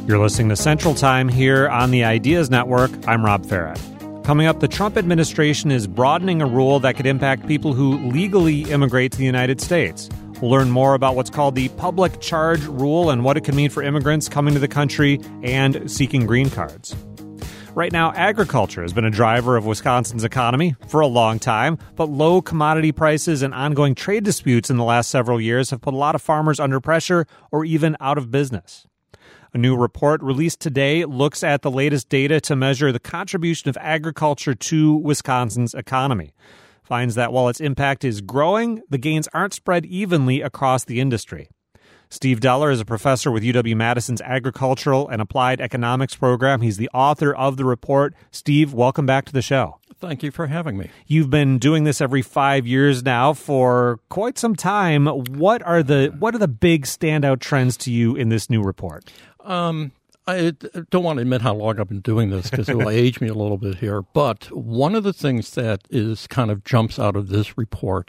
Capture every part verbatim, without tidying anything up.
You're listening to Central Time here on the Ideas Network. I'm Rob Farrett. Coming up, the Trump administration is broadening a rule that could impact people who legally immigrate to the United States. We'll learn more about what's called the public charge rule and what it can mean for immigrants coming to the country and seeking green cards. Right now, agriculture has been a driver of Wisconsin's economy for a long time, but low commodity prices and ongoing trade disputes in the last several years have put a lot of farmers under pressure or even out of business. A new report released today looks at the latest data to measure the contribution of agriculture to Wisconsin's economy. Finds that while its impact is growing, the gains aren't spread evenly across the industry. Steve Deller is a professor with U W-Madison's Agricultural and Applied Economics program. He's the author of the report. Steve, welcome back to the show. Thank you for having me. You've been doing this every five years now for quite some time. What are the what are the big standout trends to you in this new report? Um, I don't want to admit how long I've been doing this because it will age me a little bit here. But one of the things that is kind of jumps out of this report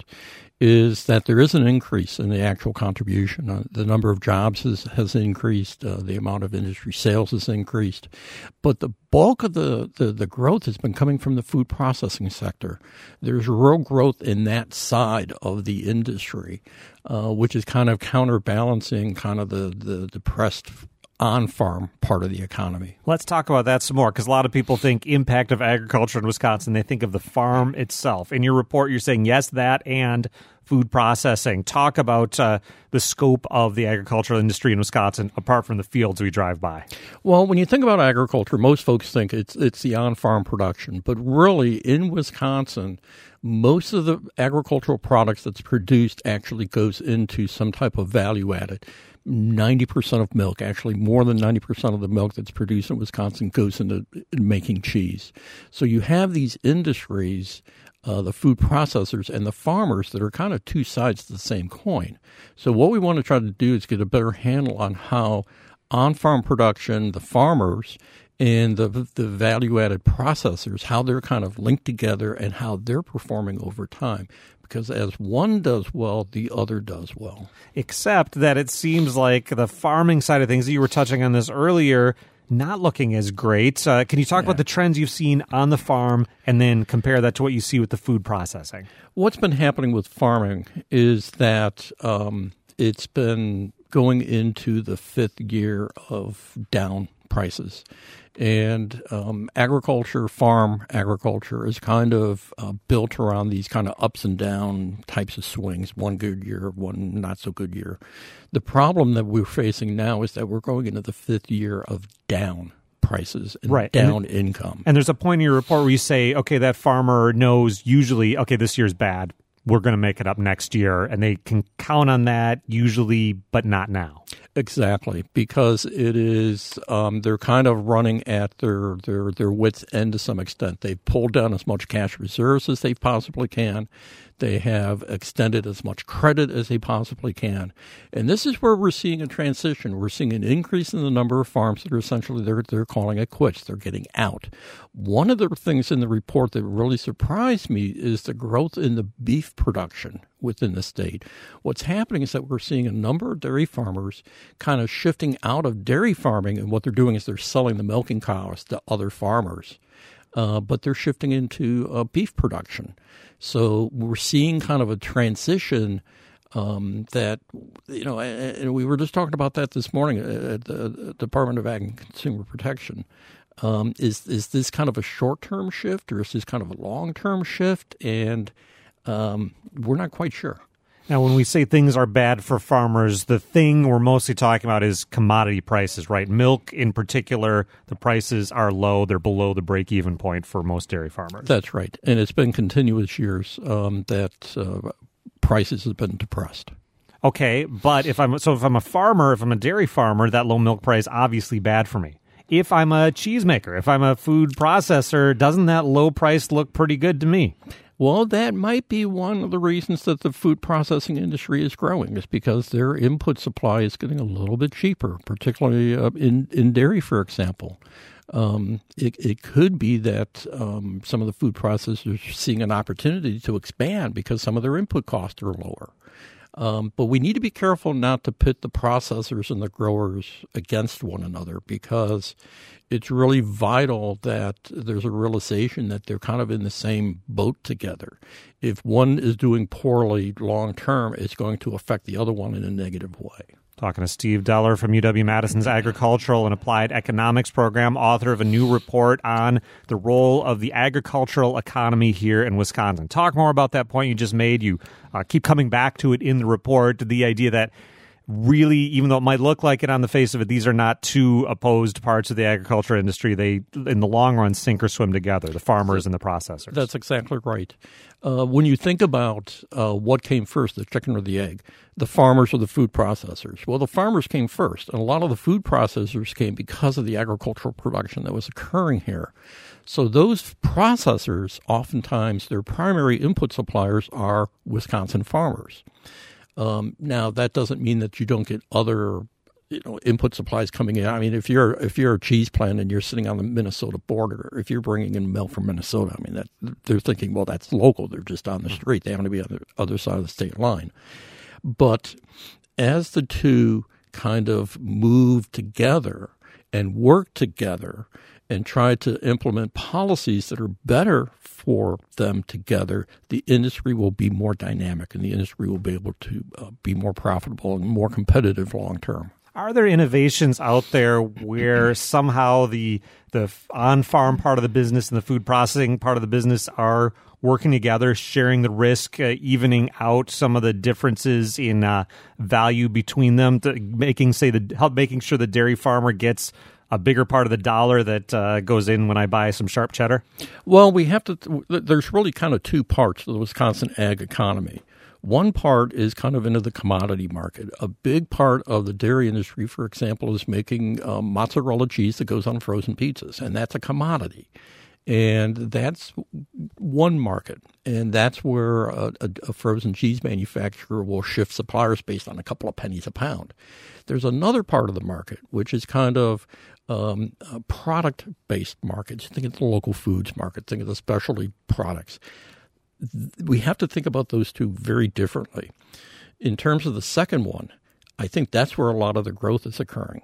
is that there is an increase in the actual contribution. Uh, the number of jobs has, has increased. Uh, the amount of industry sales has increased. But the bulk of the, the, the growth has been coming from the food processing sector. There's real growth in that side of the industry, uh, which is kind of counterbalancing kind of the, the depressed on-farm part of the economy. Let's talk about that some more, because a lot of people think impact of agriculture in Wisconsin. They think of the farm itself. In your report, you're saying, yes, that and food processing. Talk about uh, the scope of the agricultural industry in Wisconsin, apart from the fields we drive by. Well, when you think about agriculture, most folks think it's it's the on-farm production. But really, in Wisconsin, most of the agricultural products that's produced actually goes into some type of value-added. ninety percent of milk, actually more than ninety percent of the milk that's produced in Wisconsin goes into making cheese. So you have these industries, uh, the food processors and the farmers, that are kind of two sides of the same coin. So what we want to try to do is get a better handle on how on-farm production, the farmers, and the the value-added processors, how they're kind of linked together and how they're performing over time. Because as one does well, the other does well. Except that it seems like the farming side of things, you were touching on this earlier, not looking as great. Uh, can you talk yeah. about the trends you've seen on the farm and then compare that to what you see with the food processing? What's been happening with farming is that um, it's been going into the fifth year of down prices. And um, agriculture, farm agriculture, is kind of uh, built around these kind of ups and down types of swings, one good year, one not so good year. The problem that we're facing now is that we're going into the fifth year of down prices and right. down and, income. And there's a point in your report where you say, okay, that farmer knows usually, okay, this year's bad. We're going to make it up next year, and they can count on that usually, but not now. Exactly, because it is um, they're kind of running at their, their their wits' end to some extent. They've pulled down as much cash reserves as they possibly can. They have extended as much credit as they possibly can. And this is where we're seeing a transition. We're seeing an increase in the number of farms that are essentially, they're, they're calling it quits. They're getting out. One of the things in the report that really surprised me is the growth in the beef production within the state. What's happening is that we're seeing a number of dairy farmers kind of shifting out of dairy farming, and what they're doing is they're selling the milking cows to other farmers. Uh, but they're shifting into uh, beef production. So we're seeing kind of a transition um, that, you know, and we were just talking about that this morning at the Department of Ag and Consumer Protection. Um, is is this kind of a short-term shift, or is this kind of a long-term shift? And um, we're not quite sure. Now, when we say things are bad for farmers, the thing we're mostly talking about is commodity prices, right? Milk in particular, the prices are low. They're below the break-even point for most dairy farmers. That's right. And it's been continuous years um, that uh, prices have been depressed. Okay, but if I'm so if I'm a farmer, if I'm a dairy farmer, that low milk price obviously bad for me. If I'm a cheesemaker, if I'm a food processor, doesn't that low price look pretty good to me? Well, that might be one of the reasons that the food processing industry is growing, is because their input supply is getting a little bit cheaper, particularly uh, in, in dairy, for example. Um, it, it could be that um, some of the food processors are seeing an opportunity to expand because some of their input costs are lower. Um, but we need to be careful not to pit the processors and the growers against one another, because it's really vital that there's a realization that they're kind of in the same boat together. If one is doing poorly long term, it's going to affect the other one in a negative way. Talking to Steve Deller from U W-Madison's Agricultural and Applied Economics program, author of a new report on the role of the agricultural economy here in Wisconsin. Talk more about that point you just made. You uh, keep coming back to it in the report, the idea that really, even though it might look like it on the face of it, these are not two opposed parts of the agriculture industry. They, in the long run, sink or swim together, the farmers and the processors. That's exactly right. Uh, when you think about uh, what came first, the chicken or the egg, the farmers or the food processors, well, the farmers came first, and a lot of the food processors came because of the agricultural production that was occurring here. So those processors, oftentimes their primary input suppliers are Wisconsin farmers. Um, now, that doesn't mean that you don't get other, you know, input supplies coming in. I mean, if you're if you're a cheese plant and you're sitting on the Minnesota border, if you're bringing in milk from Minnesota, I mean, that they're thinking, well, that's local. They're just on the street. They happen to be on the other side of the state line. But as the two kind of move together and work together and try to implement policies that are better for them together, the industry will be more dynamic and the industry will be able to uh, be more profitable and more competitive long term. Are there innovations out there where somehow the the on-farm part of the business and the food processing part of the business are working together, sharing the risk, uh, evening out some of the differences in uh, value between them, to making say the help making sure the dairy farmer gets a bigger part of the dollar that uh, goes in when I buy some sharp cheddar? Well, we have to. There's really kind of two parts to the Wisconsin ag economy. One part is kind of into the commodity market. A big part of the dairy industry, for example, is making um, mozzarella cheese that goes on frozen pizzas, and that's a commodity. And that's one market, and that's where a, a, a frozen cheese manufacturer will shift suppliers based on a couple of pennies a pound. There's another part of the market, which is kind of um, uh, product-based markets. Think of the local foods market. Think of the specialty products. We have to think about those two very differently. In terms of the second one, I think that's where a lot of the growth is occurring.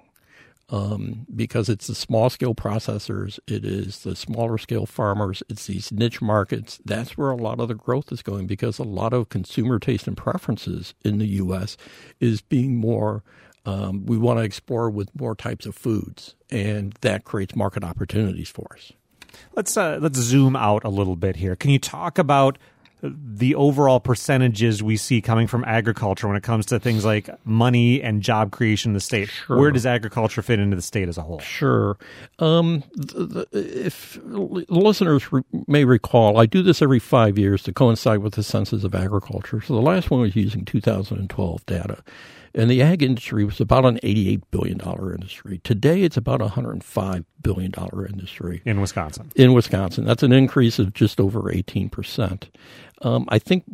Um, because it's the small-scale processors, it is the smaller-scale farmers, it's these niche markets. That's where a lot of the growth is going, because a lot of consumer taste and preferences in the U S is being more, um, we want to explore with more types of foods, and that creates market opportunities for us. Let's uh, let's zoom out a little bit here. Can you talk about the overall percentages we see coming from agriculture when it comes to things like money and job creation in the state? Sure. Where does agriculture fit into the state as a whole? Sure. Um, the, the, if listeners re- may recall, I do this every five years to coincide with the Census of Agriculture. So the last one was using two thousand twelve data. And the ag industry was about an eighty-eight billion dollars industry. Today, it's about a one hundred five billion dollars industry. In Wisconsin. In Wisconsin. That's an increase of just over eighteen percent. Um, I think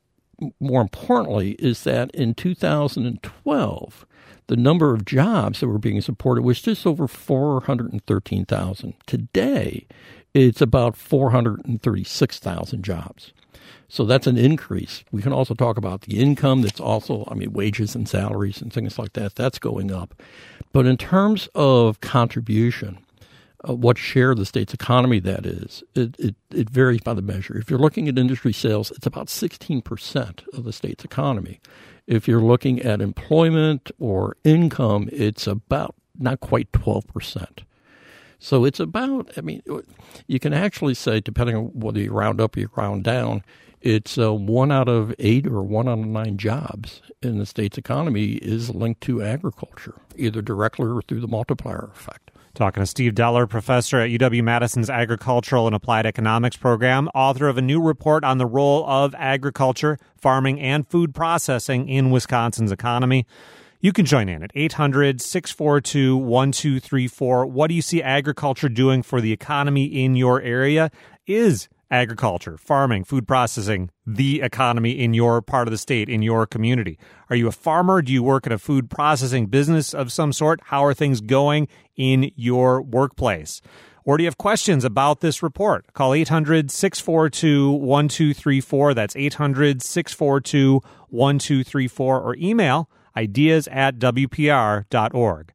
more importantly is that in two thousand twelve, the number of jobs that were being supported was just over four hundred thirteen thousand. Today, it's about four hundred thirty-six thousand jobs. So that's an increase. We can also talk about the income that's also, I mean, wages and salaries and things like that. That's going up. But in terms of contribution, uh, what share of the state's economy that is, it, it, it varies by the measure. If you're looking at industry sales, it's about sixteen percent of the state's economy. If you're looking at employment or income, it's about not quite twelve percent. So it's about, I mean, you can actually say, depending on whether you round up or you round down, it's uh, one out of eight or one out of nine jobs in the state's economy is linked to agriculture, either directly or through the multiplier effect. Talking to Steve Deller, professor at U W-Madison's Agricultural and Applied Economics program, author of a new report on the role of agriculture, farming, and food processing in Wisconsin's economy. You can join in at eight hundred, six four two, one two three four. What do you see agriculture doing for the economy in your area? Is agriculture, farming, food processing the economy in your part of the state, in your community? Are you a farmer? Do you work in a food processing business of some sort? How are things going in your workplace? Or do you have questions about this report? Call eight hundred, six four two, one two three four. That's eight hundred, six four two, one two three four. Or email ideas at w p r dot org.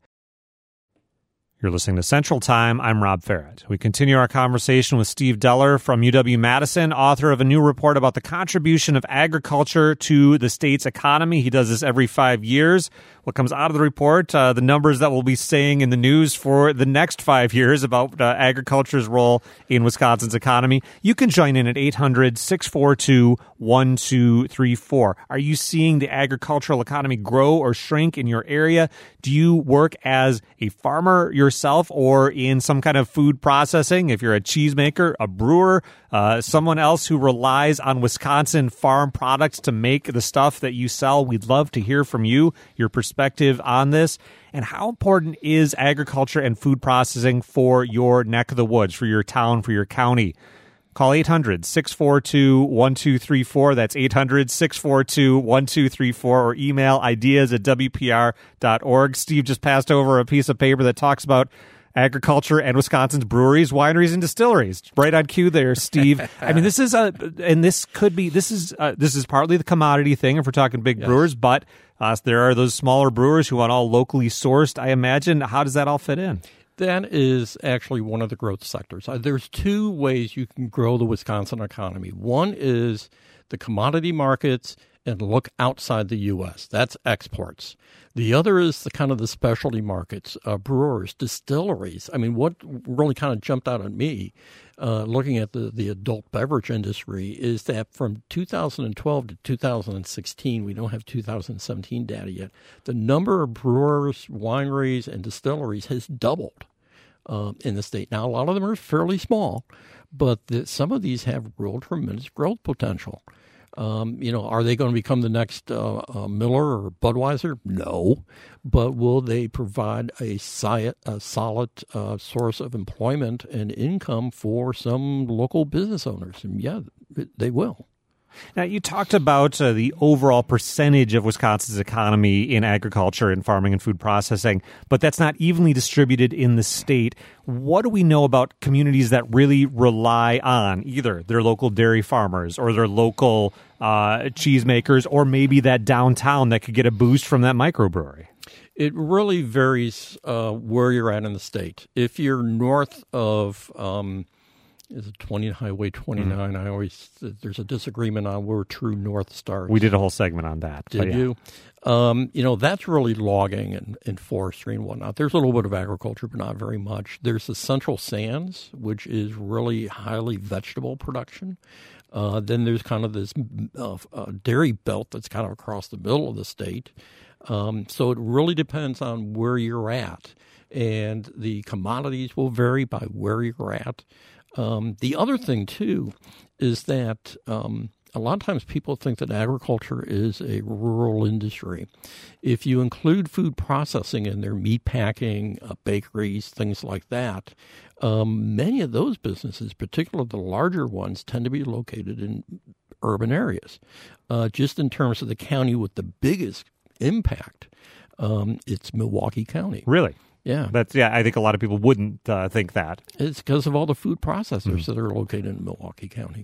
You're listening to Central Time. I'm Rob Ferret. We continue our conversation with Steve Deller from U W-Madison, author of a new report about the contribution of agriculture to the state's economy. He does this every five years. What comes out of the report, uh, the numbers that we'll be saying in the news for the next five years about uh, agriculture's role in Wisconsin's economy. You can join in at eight hundred, six four two, one two three four. Are you seeing the agricultural economy grow or shrink in your area? Do you work as a farmer yourself or in some kind of food processing? If you're a cheesemaker, a brewer, uh, someone else who relies on Wisconsin farm products to make the stuff that you sell, we'd love to hear from you, your perspective on this. And how important is agriculture and food processing for your neck of the woods, for your town, for your county? Call eight hundred, six four two, one two three four. That's eight hundred, six four two, one two three four. Or email ideas at w p r dot org. Steve just passed over a piece of paper that talks about agriculture and Wisconsin's breweries, wineries, and distilleries. Right on cue there, Steve. I mean, this is a, and this could be, this is, uh, this is partly the commodity thing if we're talking big yes. brewers, but uh, there are those smaller brewers who want all locally sourced, I imagine. How does that all fit in? That is actually one of the growth sectors. Uh, there's two ways you can grow the Wisconsin economy. One is the commodity markets and look outside the U S. That's exports. The other is the kind of the specialty markets, uh, brewers, distilleries. I mean, what really kind of jumped out at me uh, looking at the, the adult beverage industry is that from two thousand twelve to two thousand sixteen, we don't have two thousand seventeen data yet, the number of brewers, wineries, and distilleries has doubled uh, in the state. Now, a lot of them are fairly small, but the, some of these have real tremendous growth potential. Um, you know, are they going to become the next uh, uh, Miller or Budweiser? No. But will they provide a, si- a solid uh, source of employment and income for some local business owners? And yeah, they will. Now, you talked about uh, the overall percentage of Wisconsin's economy in agriculture and farming and food processing, but that's not evenly distributed in the state. What do we know about communities that really rely on either their local dairy farmers or their local uh, cheesemakers, or maybe that downtown that could get a boost from that microbrewery? It really varies uh, where you're at in the state. If you're north of um, is it twenty Highway twenty-nine? Mm-hmm. I always there's a disagreement on where true north starts. We did a whole segment on that. Did yeah. you? Um, you know, that's really logging and, and forestry and whatnot. There's a little bit of agriculture, but not very much. There's the Central Sands, which is really highly vegetable production. Uh, then there's kind of this uh, uh, dairy belt that's kind of across the middle of the state. Um, so it really depends on where you're at. And the commodities will vary by where you're at. Um, the other thing, too, is that um, a lot of times people think that agriculture is a rural industry. If you include food processing in there, meat packing, uh, bakeries, things like that, um, many of those businesses, particularly the larger ones, tend to be located in urban areas. Uh, just in terms of the county with the biggest impact, um, it's Milwaukee County. Really? Yeah. That's, yeah, I think a lot of people wouldn't uh, think that. It's because of all the food processors mm-hmm. that are located in Milwaukee County.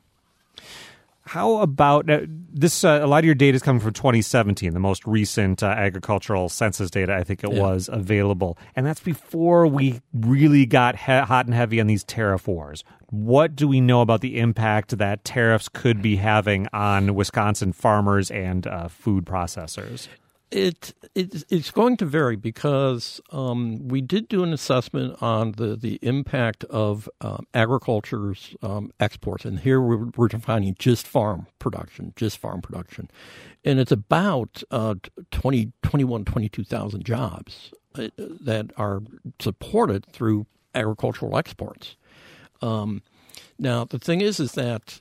How about uh, this? Uh, a lot of your data is coming from twenty seventeen, the most recent uh, agricultural census data, I think it yeah. was available. And that's before we really got he- hot and heavy on these tariff wars. What do we know about the impact that tariffs could be having on Wisconsin farmers and uh, food processors? It, it it's going to vary because um, we did do an assessment on the, the impact of um, agriculture's um, exports, and here we're, we're defining just farm production, just farm production, and it's about uh, twenty, twenty-one, twenty-two thousand jobs that are supported through agricultural exports. Um, now the thing is, is that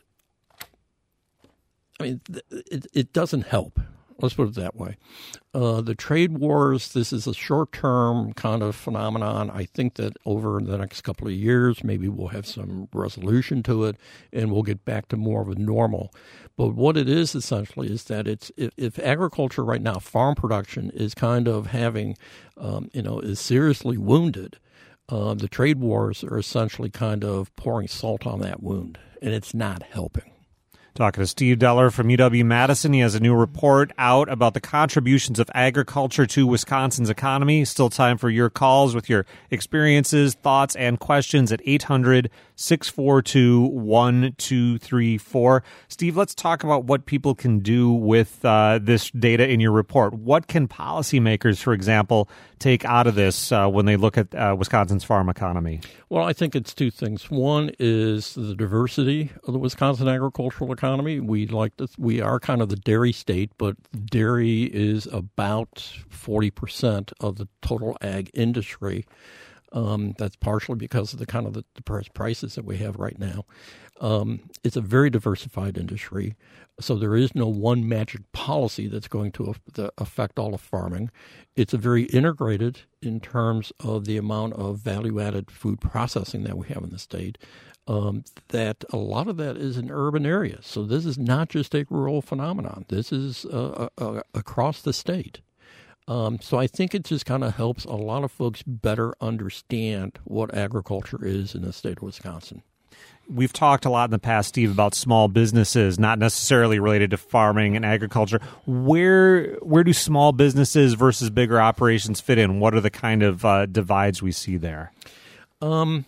I mean it, it doesn't help. Let's put it that way. Uh, the trade wars, this is a short-term kind of phenomenon. I think that over the next couple of years, maybe we'll have some resolution to it, and we'll get back to more of a normal. But what it is essentially is that it's if, if agriculture right now, farm production is kind of having, um, you know, is seriously wounded, uh, the trade wars are essentially kind of pouring salt on that wound, and it's not helping. Talking to Steve Deller from U W-Madison. He has a new report out about the contributions of agriculture to Wisconsin's economy. Still time for your calls with your experiences, thoughts, and questions at eight hundred, six four two, one two three four. Steve, let's talk about what people can do with uh, this data in your report. What can policymakers, for example, take out of this uh, when they look at uh, Wisconsin's farm economy? Well, I think it's two things. One is the diversity of the Wisconsin agricultural economy. We like to, we are kind of the dairy state, but dairy is about forty percent of the total ag industry. Um, that's partially because of the kind of the depressed prices that we have right now. Um, it's a very diversified industry, so there is no one magic policy that's going to affect all of farming. It's a very integrated in terms of the amount of value-added food processing that we have in the state. Um, that a lot of that is in urban areas. So this is not just a rural phenomenon. This is uh, uh, across the state. Um, so I think it just kind of helps a lot of folks better understand what agriculture is in the state of Wisconsin. We've talked a lot in the past, Steve, about small businesses, not necessarily related to farming and agriculture. Where where do small businesses versus bigger operations fit in? What are the kind of uh, divides we see there? Um,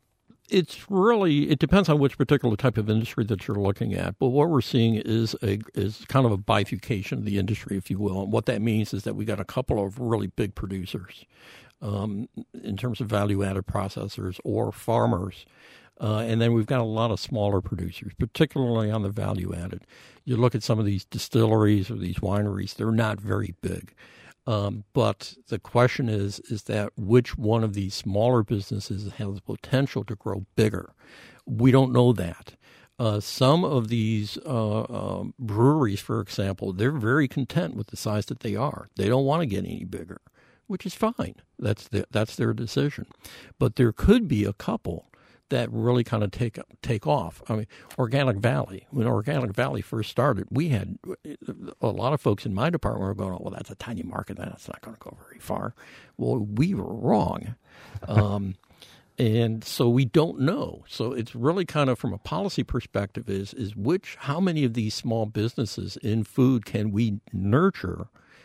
it's really, it depends on which particular type of industry that you're looking at. But what we're seeing is a is kind of a bifurcation of the industry, if you will. And what that means is that we got a couple of really big producers um, in terms of value-added processors or farmers. Uh, and then we've got a lot of smaller producers, particularly on the value-added. You look at some of these distilleries or these wineries, they're not very big. Um, but the question is, is that which one of these smaller businesses has the potential to grow bigger? We don't know that. Uh, some of these uh, uh, breweries, for example, they're very content with the size that they are. They don't want to get any bigger, which is fine. That's the, that's their decision. But there could be a couple that really kind of take take off. I mean, Organic Valley. When Organic Valley first started, we had a lot of folks in my department were going, oh, well, that's a tiny market. That's not going to go very far. Well, we were wrong. Um, and so we don't know. So it's really kind of from a policy perspective is, is which, how many of these small businesses in food can we nurture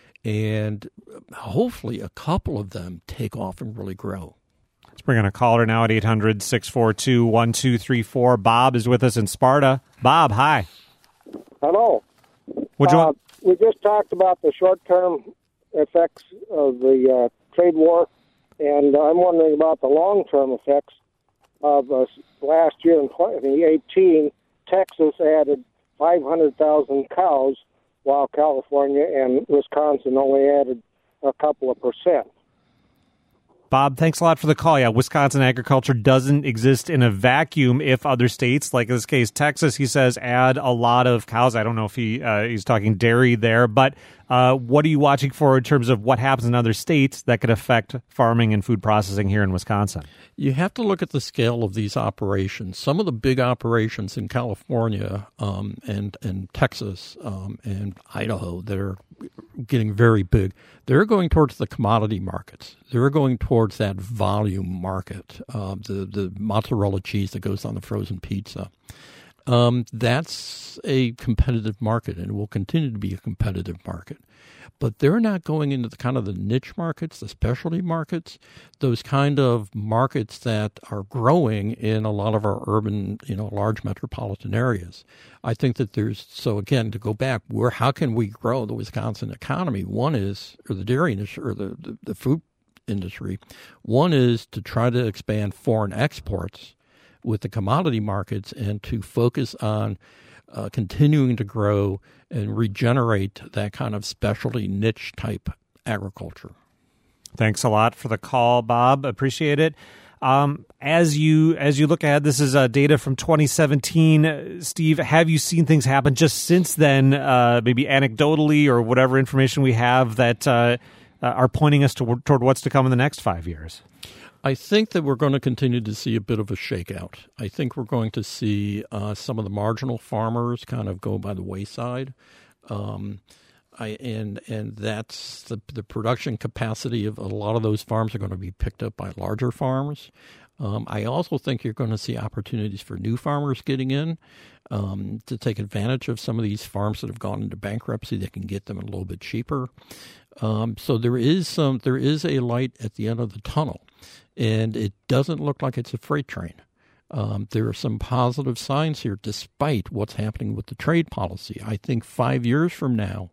and hopefully a couple of them take off and really grow. Let's bring in a caller now at eight hundred, six four two, one two three four. Bob is with us in Sparta. Bob, hi. Hello. Would you uh, want- we just talked about the short-term effects of the uh, trade war, and I'm wondering about the long-term effects of uh, last year in twenty eighteen. Texas added five hundred thousand cows, while California and Wisconsin only added a couple of percent. Bob, thanks a lot for the call. Yeah, Wisconsin agriculture doesn't exist in a vacuum if other states, like in this case, Texas, he says, add a lot of cows. I don't know if he uh, he's talking dairy there, but uh, what are you watching for in terms of what happens in other states that could affect farming and food processing here in Wisconsin? You have to look at the scale of these operations. Some of the big operations in California um, and, and Texas um, and Idaho that are getting very big, they're going towards the commodity markets. They're going towards that volume market, uh, the, the mozzarella cheese that goes on the frozen pizza. Um, that's a competitive market and it will continue to be a competitive market. But they're not going into the kind of the niche markets, the specialty markets, those kind of markets that are growing in a lot of our urban, you know, large metropolitan areas. I think that there's, so again, to go back, where how can we grow the Wisconsin economy? One is, or the dairy industry, or the, the, the food industry. One is to try to expand foreign exports with the commodity markets and to focus on uh, continuing to grow and regenerate that kind of specialty niche type agriculture. Thanks a lot for the call, Bob. Appreciate it. Um, as you as you look ahead, this is uh, data from twenty seventeen. Uh, Steve, have you seen things happen just since then, uh, maybe anecdotally or whatever information we have that uh, uh, are pointing us to, toward what's to come in the next five years? I think that we're going to continue to see a bit of a shakeout. I think we're going to see uh, some of the marginal farmers kind of go by the wayside. Um, I, and and that's the the production capacity of a lot of those farms are going to be picked up by larger farms. Um, I also think you're going to see opportunities for new farmers getting in um, to take advantage of some of these farms that have gone into bankruptcy. They can get them a little bit cheaper. Um, so there is some there is a light at the end of the tunnel, and it doesn't look like it's a freight train. Um, there are some positive signs here, despite what's happening with the trade policy. I think five years from now,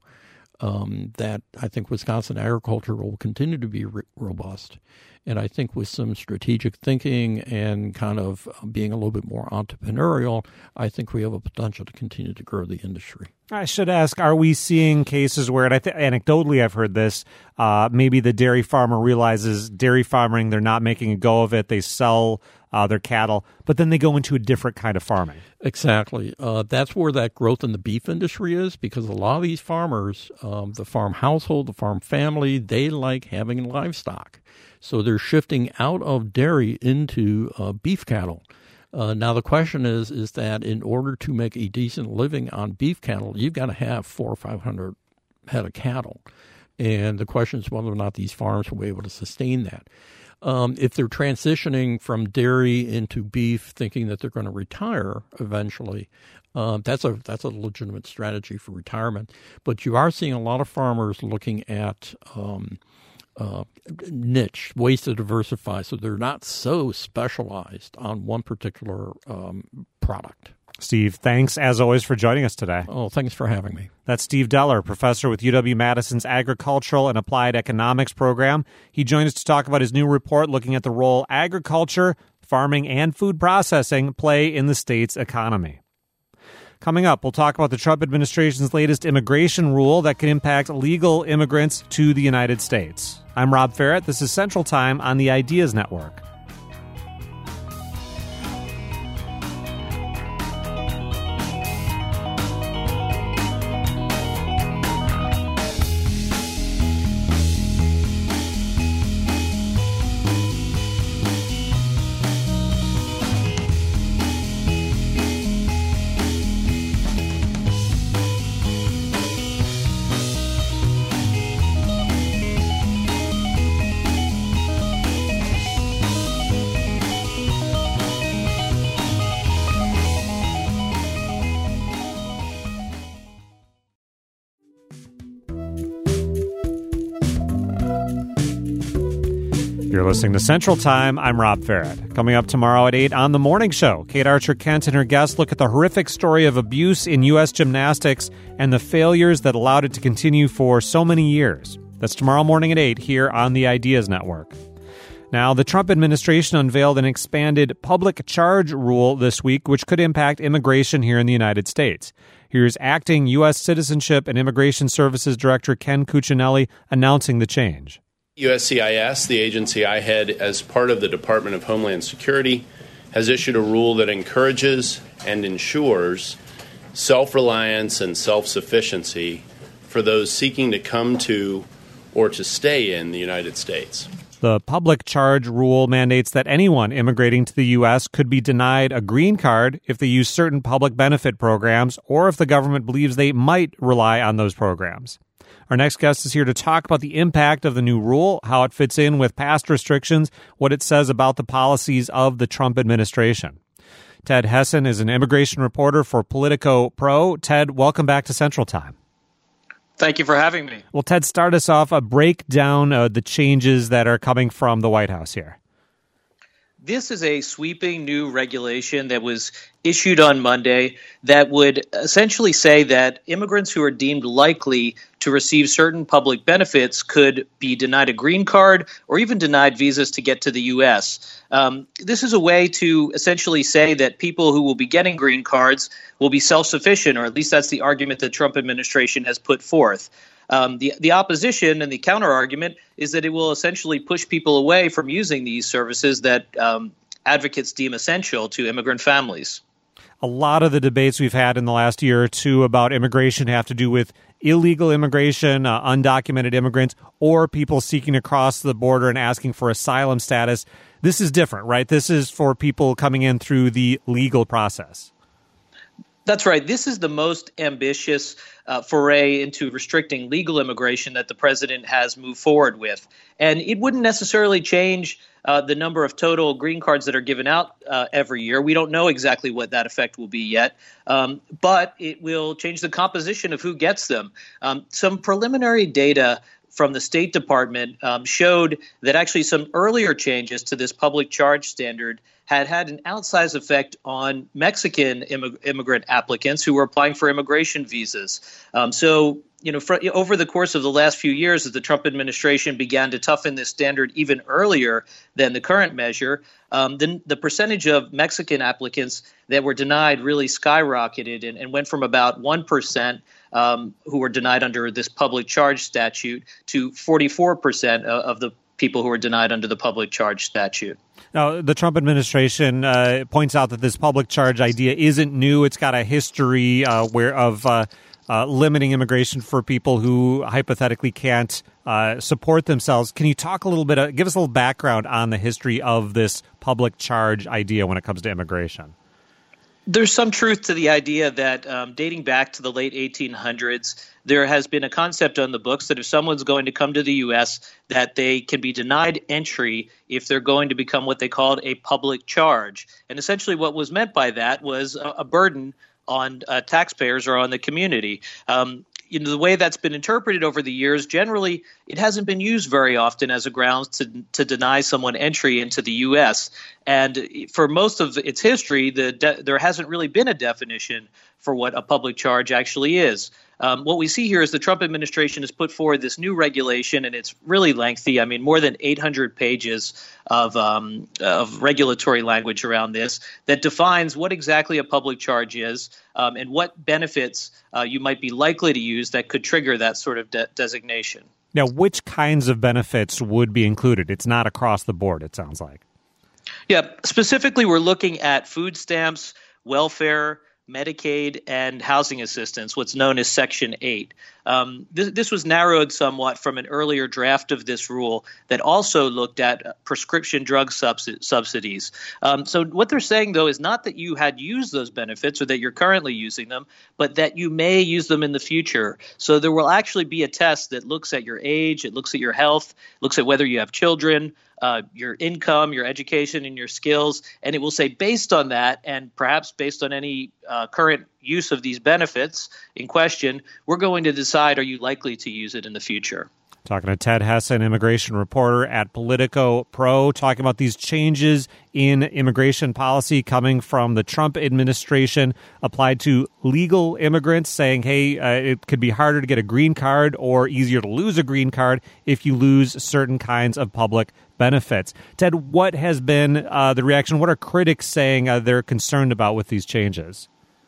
um, that I think Wisconsin agriculture will continue to be re- robust. And I think with some strategic thinking and kind of being a little bit more entrepreneurial, I think we have a potential to continue to grow the industry. I should ask, are we seeing cases where, and I think anecdotally I've heard this, uh, maybe the dairy farmer realizes dairy farming, they're not making a go of it, they sell uh, their cattle, but then they go into a different kind of farming. Exactly. Uh, that's where that growth in the beef industry is, because a lot of these farmers, um, the farm household, the farm family, they like having livestock. So they're shifting out of dairy into uh, beef cattle. Uh, now the question is, is that in order to make a decent living on beef cattle, you've got to have four or five hundred head of cattle, and the question is whether or not these farms will be able to sustain that. Um, if they're transitioning from dairy into beef, thinking that they're going to retire eventually, um, that's a that's a legitimate strategy for retirement. But you are seeing a lot of farmers looking at um, Uh, niche, ways to diversify, so they're not so specialized on one particular um, product. Steve, thanks as always for joining us today. Oh, thanks for having me. That's Steve Deller, professor with U W-Madison's Agricultural and Applied Economics program. He joined us to talk about his new report looking at the role agriculture, farming, and food processing play in the state's economy. Coming up, we'll talk about the Trump administration's latest immigration rule that could impact legal immigrants to the United States. I'm Rob Ferrett. This is Central Time on the Ideas Network. You're listening to Central Time. I'm Rob Ferrett. Coming up tomorrow at eight on The Morning Show, Kate Archer-Kent and her guests look at the horrific story of abuse in U S gymnastics and the failures that allowed it to continue for so many years. That's tomorrow morning at eight here on the Ideas Network. Now, the Trump administration unveiled an expanded public charge rule this week, which could impact immigration here in the United States. Here's acting U S Citizenship and Immigration Services Director Ken Cuccinelli announcing the change. U S C I S, the agency I head as part of the Department of Homeland Security, has issued a rule that encourages and ensures self-reliance and self-sufficiency for those seeking to come to or to stay in the United States. The public charge rule mandates that anyone immigrating to the U S could be denied a green card if they use certain public benefit programs or if the government believes they might rely on those programs. Our next guest is here to talk about the impact of the new rule, how it fits in with past restrictions, what it says about the policies of the Trump administration. Ted Hessen is an immigration reporter for Politico Pro. Ted, welcome back to Central Time. Thank you for having me. Well, Ted, start us off, a breakdown of the changes that are coming from the White House here. This is a sweeping new regulation that was issued on Monday that would essentially say that immigrants who are deemed likely to receive certain public benefits could be denied a green card or even denied visas to get to the U S. Um, this is a way to essentially say that people who will be getting green cards will be self-sufficient, or at least that's the argument the Trump administration has put forth. Um, the, the opposition and the counter-argument is that it will essentially push people away from using these services that um, advocates deem essential to immigrant families. A lot of the debates we've had in the last year or two about immigration have to do with illegal immigration, uh, undocumented immigrants, or people seeking to cross the border and asking for asylum status. This is different, right? This is for people coming in through the legal process. That's right. This is the most ambitious uh, foray into restricting legal immigration that the president has moved forward with. And it wouldn't necessarily change uh, the number of total green cards that are given out uh, every year. We don't know exactly what that effect will be yet, um, but it will change the composition of who gets them. Um, some preliminary data from the State Department um, showed that actually some earlier changes to this public charge standard had had an outsized effect on Mexican immig- immigrant applicants who were applying for immigration visas. Um, so, you know, for, over the course of the last few years, as the Trump administration began to toughen this standard even earlier than the current measure, um, then the percentage of Mexican applicants that were denied really skyrocketed and, and went from about one percent um, who were denied under this public charge statute to forty-four percent of, of the people who were denied under the public charge statute. Now, the Trump administration uh, points out that this public charge idea isn't new. It's got a history uh, where of uh, uh, limiting immigration for people who hypothetically can't uh, support themselves. Can you talk a little bit, uh, give us a little background on the history of this public charge idea when it comes to immigration? There's some truth to the idea that um, dating back to the late eighteen hundreds, there has been a concept on the books that if someone's going to come to the U S, that they can be denied entry if they're going to become what they called a public charge. And essentially what was meant by that was a, a burden on uh, taxpayers or on the community. Um, you know, the way that's been interpreted over the years, generally, it hasn't been used very often as a grounds to to deny someone entry into the U S. And for most of its history, the de- there hasn't really been a definition for what a public charge actually is. Um, what we see here is the Trump administration has put forward this new regulation, and it's really lengthy. I mean, more than eight hundred pages of um, of regulatory language around this that defines what exactly a public charge is um, and what benefits uh, you might be likely to use that could trigger that sort of de- designation. Now, which kinds of benefits would be included? It's not across the board, it sounds like. Yeah, specifically, we're looking at food stamps, welfare, Medicaid, and housing assistance, what's known as Section eight. Um, this, this was narrowed somewhat from an earlier draft of this rule that also looked at prescription drug subs- subsidies. Um, so what they're saying, though, is not that you had used those benefits or that you're currently using them, but that you may use them in the future. So there will actually be a test that looks at your age, it looks at your health, looks at whether you have children, Uh, your income, your education, and your skills, and it will say based on that, and perhaps based on any uh, current use of these benefits in question, we're going to decide, are you likely to use it in the future? Talking to Ted Hesse, an immigration reporter at Politico Pro, talking about these changes in immigration policy coming from the Trump administration applied to legal immigrants, saying, hey, uh, it could be harder to get a green card or easier to lose a green card if you lose certain kinds of public benefits. Ted, what has been uh, the reaction? What are critics saying uh, they're concerned about with these changes?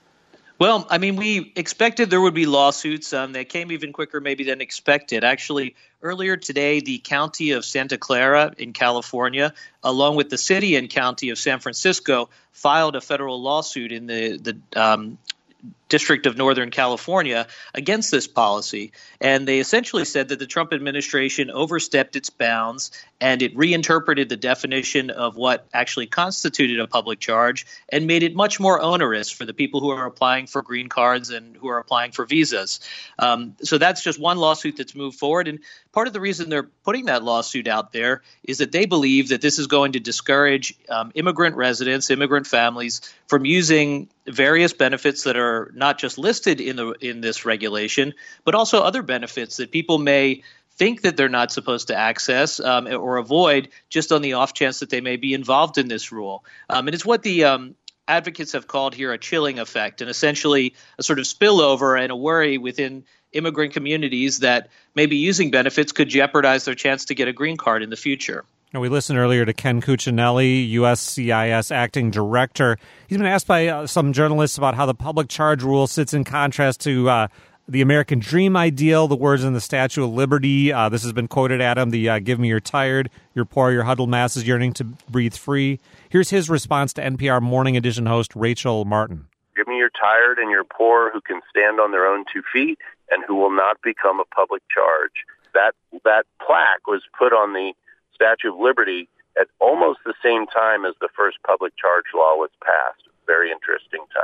Well, I mean, we expected there would be lawsuits. Um, they came even quicker maybe than expected. Actually, earlier today, the county of Santa Clara in California, along with the city and county of San Francisco, filed a federal lawsuit in the, the um, District of Northern California against this policy. And they essentially said that the Trump administration overstepped its bounds and it reinterpreted the definition of what actually constituted a public charge and made it much more onerous for the people who are applying for green cards and who are applying for visas. Um, so that's just one lawsuit that's moved forward. And part of the reason they're putting that lawsuit out there is that they believe that this is going to discourage um, immigrant residents, immigrant families from using various benefits that are not just listed in the in this regulation, but also other benefits that people may think that they're not supposed to access um, or avoid just on the off chance that they may be involved in this rule. Um, and it's what the um, advocates have called here a chilling effect, and essentially a sort of spillover and a worry within immigrant communities that maybe using benefits could jeopardize their chance to get a green card in the future. Now, we listened earlier to Ken Cuccinelli, U S C I S acting director. He's been asked by uh, some journalists about how the public charge rule sits in contrast to uh, the American dream ideal, the words in the Statue of Liberty. Uh, this has been quoted at him, the uh, give me your tired, your poor, your huddled masses yearning to breathe free. Here's his response to N P R Morning Edition host Rachel Martin. Give me your tired and your poor who can stand on their own two feet and who will not become a public charge. That that plaque was put on the Statue of Liberty at almost the same time as the first public charge law was passed. Very interesting timing.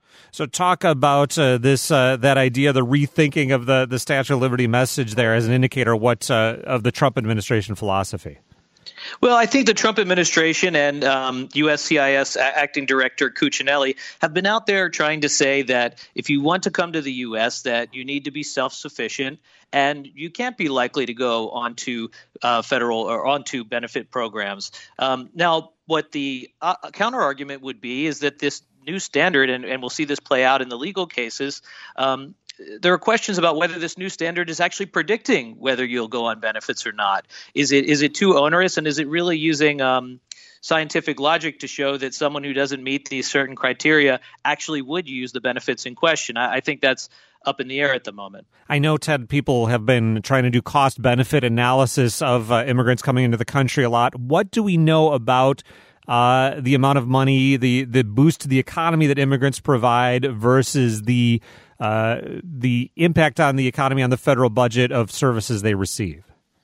So talk about uh, this uh, that idea, the rethinking of the, the Statue of Liberty message there as an indicator what uh, of the Trump administration philosophy. Well, I think the Trump administration and um, U S C I S Acting Director Cuccinelli have been out there trying to say that if you want to come to the U S, that you need to be self-sufficient and you can't be likely to go onto uh, federal or onto benefit programs. Um, now, what the uh, counter argument would be is that this new standard, and, and we'll see this play out in the legal cases, um, there are questions about whether this new standard is actually predicting whether you'll go on benefits or not. Is it is it too onerous, and is it really using um, scientific logic to show that someone who doesn't meet these certain criteria actually would use the benefits in question? I, I think that's up in the air at the moment. I know, Ted, people have been trying to do cost-benefit analysis of uh, immigrants coming into the country a lot. What do we know about uh, the amount of money, the, the boost to the economy that immigrants provide versus the Uh, the impact on the economy, on the federal budget of services they receive?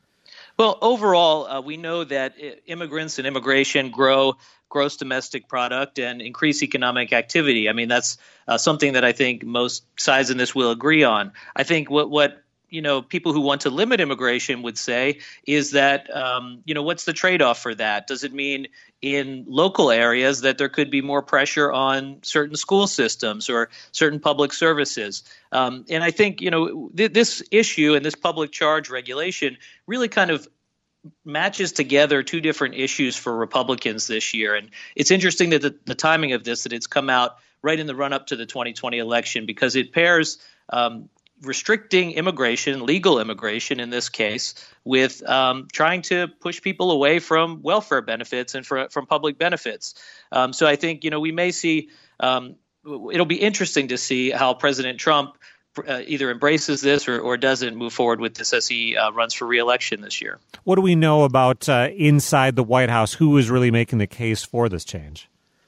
Well, overall, uh, we know that immigrants and immigration grow gross domestic product and increase economic activity. I mean, that's uh, something that I think most sides in this will agree on. I think what what you know, people who want to limit immigration would say is that, um, you know, what's the trade-off for that? Does it mean in local areas that there could be more pressure on certain school systems or certain public services? Um, and I think, you know, th- this issue and this public charge regulation really kind of matches together two different issues for Republicans this year. And it's interesting that the, the timing of this, that it's come out right in the run-up to the twenty twenty election, because it pairs um, restricting immigration, legal immigration in this case, with um, trying to push people away from welfare benefits and for, from public benefits. Um, so I think, you know, we may see, um, it'll be interesting to see how President Trump uh, either embraces this or, or doesn't move forward with this as he uh, runs for re-election this year. What do we know about uh, inside the White House? Who is really making the case for this change?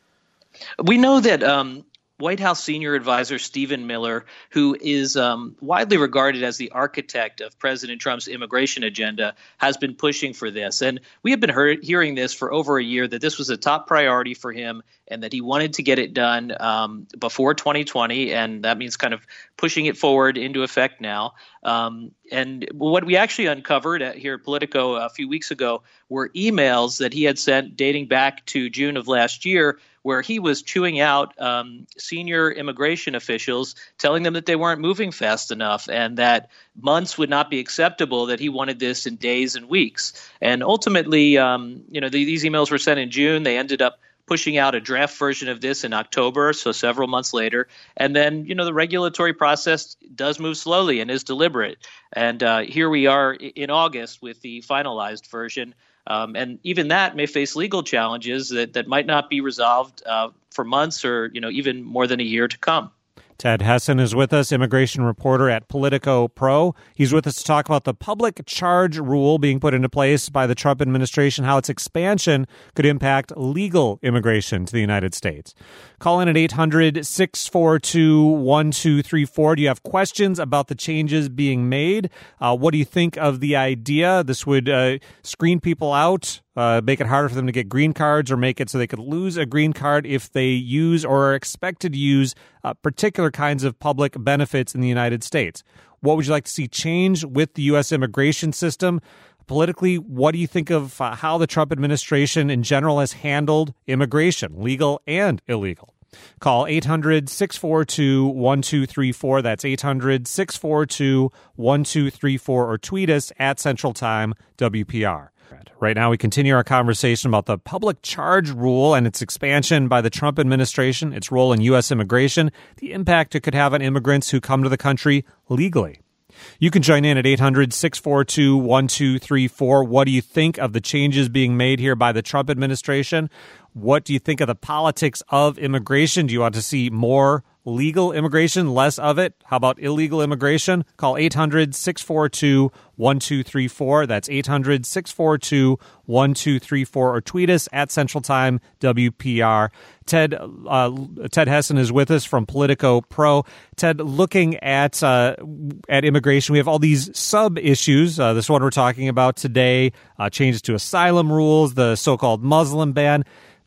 We know that um, White House senior advisor Stephen Miller, who is um, widely regarded as the architect of President Trump's immigration agenda, has been pushing for this. And we have been heard, hearing this for over a year, that this was a top priority for him and that he wanted to get it done um, before twenty twenty. And that means kind of pushing it forward into effect now. Um, and what we actually uncovered at, here at Politico a few weeks ago were emails that he had sent dating back to June of last year, where he was chewing out um, senior immigration officials, telling them that they weren't moving fast enough and that months would not be acceptable, that he wanted this in days and weeks. And ultimately, um, you know, the, these emails were sent in June. They ended up pushing out a draft version of this in October, so several months later. And then, you know, the regulatory process does move slowly and is deliberate. And uh, here we are in August with the finalized version. Um, and even that may face legal challenges that, that might not be resolved uh, for months or, you know, even more than a year to come. Ted Hesson is with us, immigration reporter at Politico Pro. He's with us to talk about the public charge rule being put into place by the Trump administration, how its expansion could impact legal immigration to the United States. Call in at eight hundred, six four two, one two three four. Do you have questions about the changes being made? Uh, what do you think of the idea? This would uh, screen people out, Uh, make it harder for them to get green cards, or make it so they could lose a green card if they use or are expected to use uh, particular kinds of public benefits in the United States. What would you like to see change with the U S immigration system? Politically, what do you think of uh, how the Trump administration in general has handled immigration, legal and illegal? Call eight hundred, six four two, one two three four. That's eight hundred, six four two, one two three four, or tweet us at Central Time W P R. Right now, we continue our conversation about the public charge rule and its expansion by the Trump administration, its role in U S immigration, the impact it could have on immigrants who come to the country legally. You can join in at eight hundred, six four two, one two three four. What do you think of the changes being made here by the Trump administration? What do you think of the politics of immigration? Do you want to see more legal immigration, less of it? How about illegal immigration? Call eight hundred, six four two, one two three four. That's eight hundred, six four two, one two three four, or tweet us at Central Time W P R. Ted uh, Ted Hesson is with us from Politico Pro. Ted, looking at uh, at immigration, we have all these sub issues. Uh, this one we're talking about today, uh, changes to asylum rules, the so-called Muslim ban.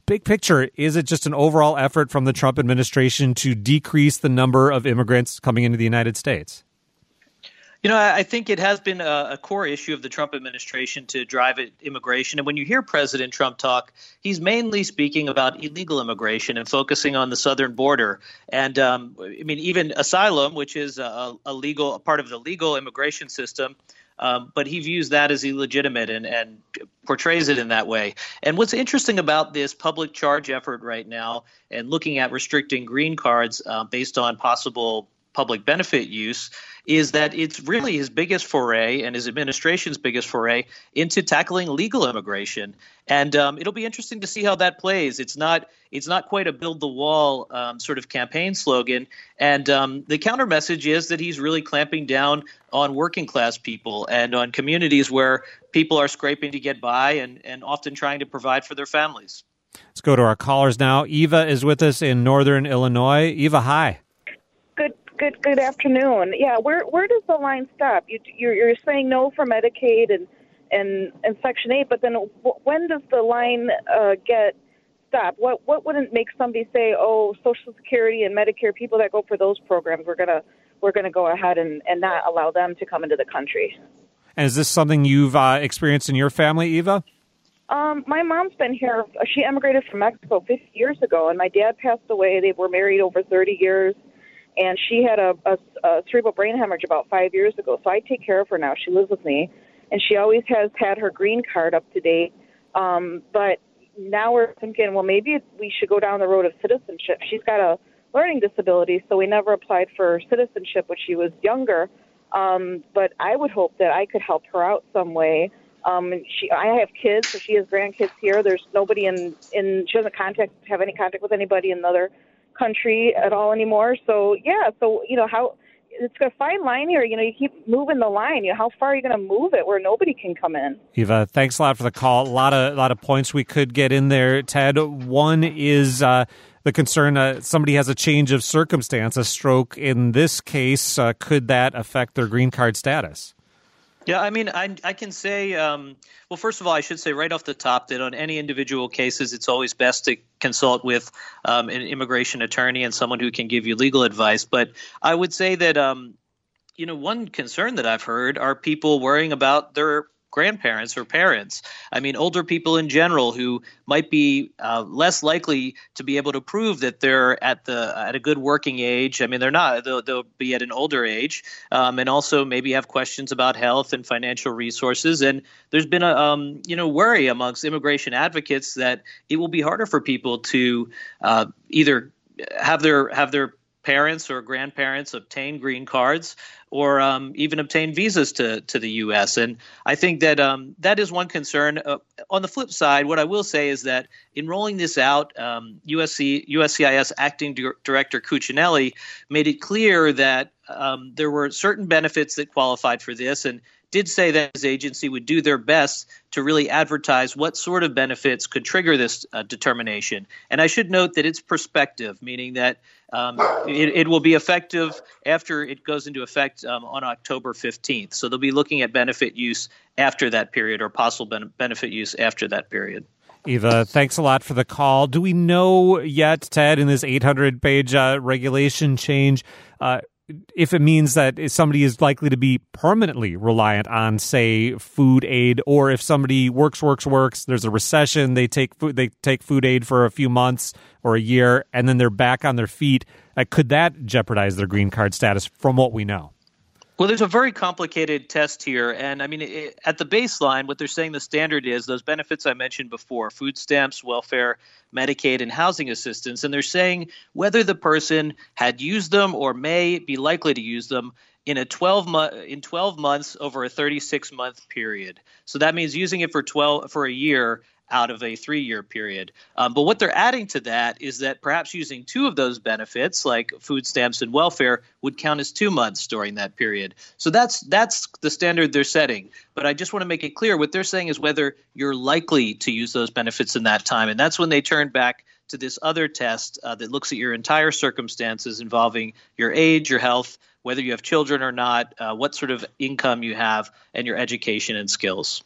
big picture, is it just an overall effort from the Trump administration to decrease the number of immigrants coming into the United States? You know, I think it has been a, a core issue of the Trump administration to drive immigration. And when you hear President Trump talk, he's mainly speaking about illegal immigration and focusing on the southern border. And um, I mean, even asylum, which is a, a legal a part of the legal immigration system. Um, but he views that as illegitimate and, and portrays it in that way. And what's interesting about this public charge effort right now and looking at restricting green cards uh, based on possible public benefit use is that it's really his biggest foray and his administration's biggest foray into tackling legal immigration. And um, it'll be interesting to see how that plays. It's not it's not quite a build the wall um, sort of campaign slogan. And um, the counter message is that he's really clamping down on working class people and on communities where people are scraping to get by and, and often trying to provide for their families. Let's go to our callers now. Eva is with us in Northern Illinois. Eva, hi. Good. Good good afternoon. Yeah, where where does the line stop? You, you're, you're saying no for Medicaid and, and, and Section eight, but then when does the line uh, get stopped? What what wouldn't make somebody say, oh, Social Security and Medicare, people that go for those programs, we're gonna we're gonna go ahead and, and not allow them to come into the country? And is this something you've uh, experienced in your family, Eva? Um, my mom's been here. She emigrated from Mexico fifty years ago, and my dad passed away. They were married over thirty years. And she had a, a, a cerebral brain hemorrhage about five years ago. So I take care of her now. She lives with me. And she always has had her green card up to date. Um, but now we're thinking, well, maybe we should go down the road of citizenship. She's got a learning disability, so we never applied for citizenship when she was younger. Um, but I would hope that I could help her out some way. Um, she, I have kids, so she has grandkids here. There's nobody in, in she doesn't contact, have any contact with anybody in other country at all anymore. So yeah, so you know how it's a fine line here. You know, you keep moving the line. You know, how far are you going to move it where nobody can come in? Eva, thanks a lot for the call. A lot of a lot of points we could get in there, Ted. One is uh, the concern uh, somebody has a change of circumstance, a stroke. In this case, uh, could that affect their green card status? Yeah, I mean, I, I can say, um, well, first of all, I should say right off the top that on any individual cases, it's always best to consult with um, an immigration attorney and someone who can give you legal advice. But I would say that, um, you know, one concern that I've heard are people worrying about their grandparents or parents. I mean, older people in general who might be uh, less likely to be able to prove that they're at the at a good working age. I mean, they're not. They'll, they'll be at an older age, um, and also maybe have questions about health and financial resources. And there's been a um, you know worry amongst immigration advocates that it will be harder for people to uh, either have their have their parents or grandparents obtain green cards or um, even obtain visas to, to the U S. And I think that um, that is one concern. Uh, on the flip side, what I will say is that in rolling this out, um, U S C, U S C I S Acting Di- Director Cuccinelli made it clear that um, there were certain benefits that qualified for this and did say that his agency would do their best to really advertise what sort of benefits could trigger this uh, determination. And I should note that it's prospective, meaning that um, it, it will be effective after it goes into effect um, on October fifteenth. So they'll be looking at benefit use after that period or possible ben- benefit use after that period. Eva, thanks a lot for the call. Do we know yet, Ted, in this eight hundred page uh, regulation change, uh, if it means that somebody is likely to be permanently reliant on, say, food aid, or if somebody works, works, works, there's a recession, they take food, they take food aid for a few months or a year, and then they're back on their feet, uh, could that jeopardize their green card status from what we know? Well, there's a very complicated test here. And I mean, it, at the baseline, what they're saying the standard is those benefits I mentioned before, food stamps, welfare, Medicaid, and housing assistance. And they're saying whether the person had used them or may be likely to use them in a twelve month in twelve months over a thirty-six month period. So that means using it for twelve for a year out of a three-year period. Um, but what they're adding to that is that perhaps using two of those benefits, like food stamps and welfare, would count as two months during that period. So that's that's the standard they're setting. But I just want to make it clear, what they're saying is whether you're likely to use those benefits in that time. And that's when they turn back to this other test uh, that looks at your entire circumstances involving your age, your health, whether you have children or not, uh, what sort of income you have, and your education and skills.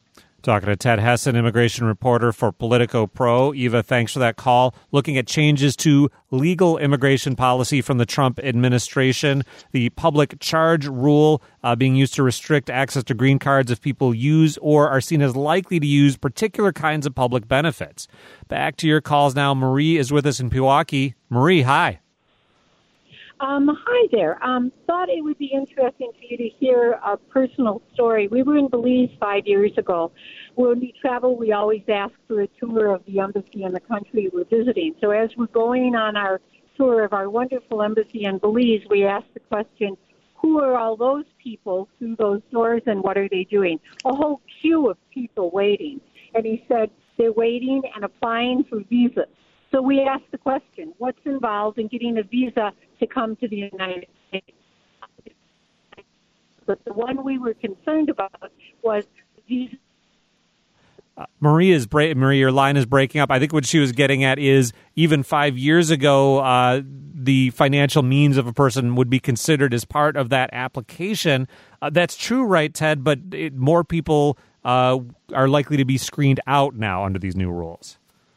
Talking to Ted Hessin, immigration reporter for Politico Pro. Eva, thanks for that call. Looking at changes to legal immigration policy from the Trump administration, the public charge rule uh, being used to restrict access to green cards if people use or are seen as likely to use particular kinds of public benefits. Back to your calls now. Marie is with us in Pewaukee. Marie, hi. Um, hi there. Um, thought it would be interesting for you to hear a personal story. We were in Belize five years ago. When we travel, we always ask for a tour of the embassy in the country we're visiting. So as we're going on our tour of our wonderful embassy in Belize, we ask the question, who are all those people through those doors and what are they doing? A whole queue of people waiting. And he said they're waiting and applying for visas. So we asked the question, what's involved in getting a visa to come to the United States? But the one we were concerned about was visa. Uh, Marie, is bra- Marie, your line is breaking up. I think what she was getting at is even five years ago, uh, the financial means of a person would be considered as part of that application. Uh, that's true, right, Ted? But it, more people uh, are likely to be screened out now under these new rules.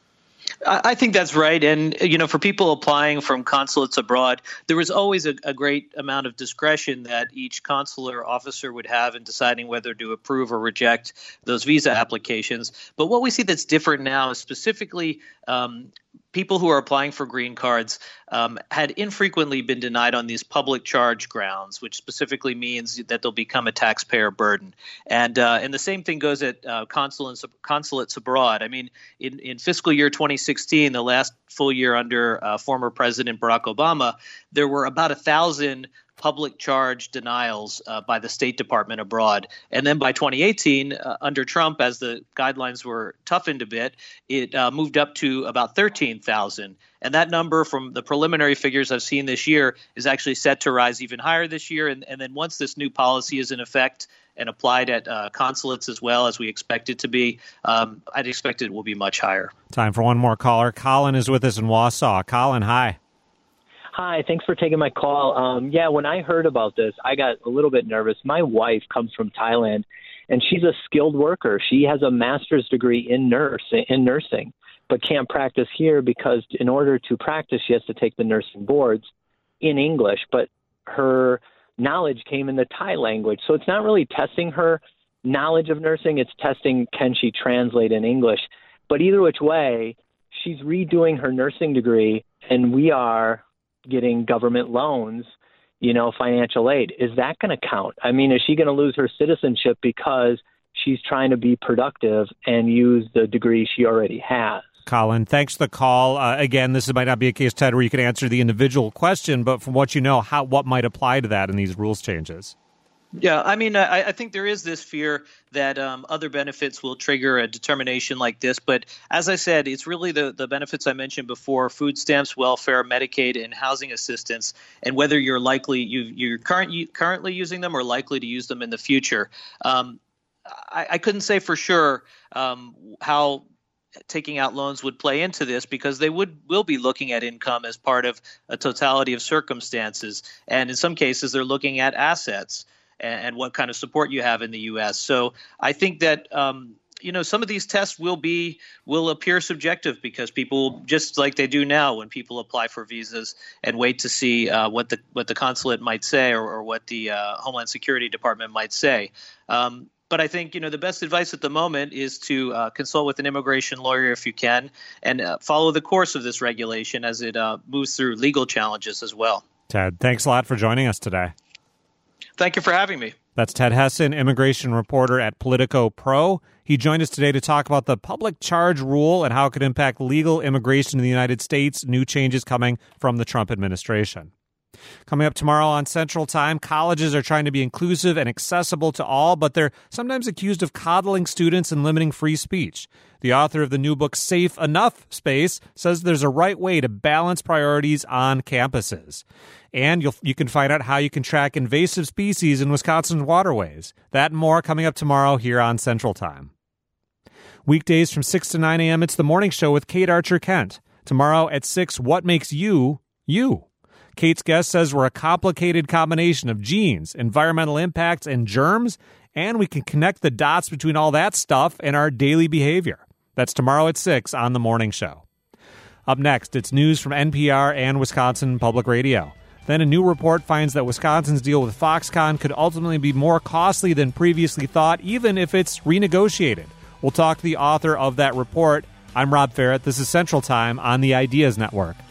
I think that's right. And, you know, for people applying from consulates abroad, there was always a, a great amount of discretion that each consular officer would have in deciding whether to approve or reject those visa applications. But what we see that's different now is specifically um, people who are applying for green cards um, had infrequently been denied on these public charge grounds, which specifically means that they'll become a taxpayer burden. And uh, and the same thing goes at uh, consulates, consulates abroad. I mean, in, in fiscal year twenty sixteen, the last full year under uh, former President Barack Obama, there were about a thousand public charge denials uh, by the State Department abroad. And then by twenty eighteen, uh, under Trump, as the guidelines were toughened a bit, it uh, moved up to about thirteen thousand. And that number from the preliminary figures I've seen this year is actually set to rise even higher this year. And, and then once this new policy is in effect and applied at uh, consulates as well as we expect it to be, um, I'd expect it will be much higher. Time for one more caller. Colin is with us in Wausau. Colin, hi. Hi, thanks for taking my call. Um, yeah, when I heard about this, I got a little bit nervous. My wife comes from Thailand, and she's a skilled worker. She has a master's degree in nurse in nursing, but can't practice here because in order to practice, she has to take the nursing boards in English. But her knowledge came in the Thai language, so it's not really testing her knowledge of nursing. It's testing can she translate in English. But either which way, she's redoing her nursing degree, and we are getting government loans, you know, financial aid. Is that going to count? I mean, is she going to lose her citizenship because she's trying to be productive and use the degree she already has? Colin, thanks for the call. Uh, again, this might not be a case, Ted, where you can answer the individual question, but from what you know, how what might apply to that in these rules changes? Yeah, I mean, I, I think there is this fear that um, other benefits will trigger a determination like this. But as I said, it's really the, the benefits I mentioned before: food stamps, welfare, Medicaid, and housing assistance, and whether you're likely you, you're current, you, currently using them or likely to use them in the future. Um, I, I couldn't say for sure um, how taking out loans would play into this because they would will be looking at income as part of a totality of circumstances. And in some cases, they're looking at assets and what kind of support you have in the U S. So I think that, um, you know, some of these tests will be will appear subjective because people, just like they do now when people apply for visas and wait to see uh, what the what the consulate might say or, or what the uh, Homeland Security Department might say. Um, But I think, you know, the best advice at the moment is to uh, consult with an immigration lawyer if you can and uh, follow the course of this regulation as it uh, moves through legal challenges as well. Ted, thanks a lot for joining us today. Thank you for having me. That's Ted Hessin, immigration reporter at Politico Pro. He joined us today to talk about the public charge rule and how it could impact legal immigration in the United States, new changes coming from the Trump administration. Coming up tomorrow on Central Time, colleges are trying to be inclusive and accessible to all, but they're sometimes accused of coddling students and limiting free speech. The author of the new book, Safe Enough Space, says there's a right way to balance priorities on campuses. And you'll, you can find out how you can track invasive species in Wisconsin's waterways. That and more coming up tomorrow here on Central Time. Weekdays from six to nine a.m., it's The Morning Show with Kate Archer-Kent. Tomorrow at six, what makes you, you? Kate's guest says we're a complicated combination of genes, environmental impacts, and germs, and we can connect the dots between all that stuff and our daily behavior. That's tomorrow at six on The Morning Show. Up next, it's news from N P R and Wisconsin Public Radio. Then a new report finds that Wisconsin's deal with Foxconn could ultimately be more costly than previously thought, even if it's renegotiated. We'll talk to the author of that report. I'm Rob Ferrett. This is Central Time on the Ideas Network.